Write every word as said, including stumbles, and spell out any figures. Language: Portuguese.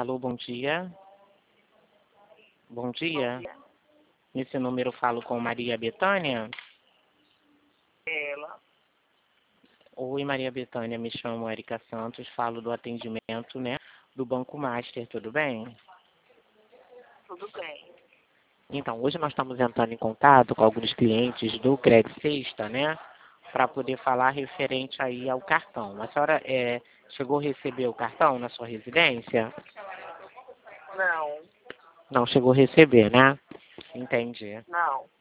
Alô, bom dia. Bom dia. Bom dia. Nesse número eu falo com Maria Bethânia. Ela. Oi, Maria Bethânia, me chamo Erika Santos, falo do atendimento, né, do Banco Master, tudo bem? Tudo bem. Então, hoje nós estamos entrando em contato com alguns clientes do Credit Sexta, né, para poder falar referente aí ao cartão. A senhora é, chegou a receber o cartão na sua residência? Não, Não chegou a receber, né? Entendi. não.